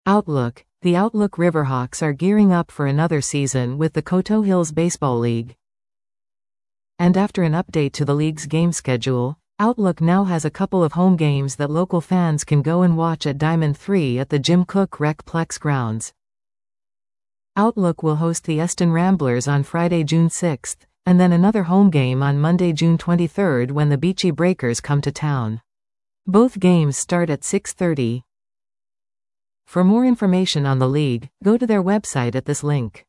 Outlook. The Outlook Riverhawks are gearing up for another season with the Coteau Hills Baseball League. And after an update to the league's game schedule, Outlook now has a couple of home games that local fans can go and watch at Diamond 3 at the Jim Cook Rec-Plex grounds. Outlook will host the Eston Ramblers on Friday, June 6th, and then another home game on Monday, June 23rd when the Beachy Breakers come to town. Both games start at 6:30. For more information on the league, go to their website at this link.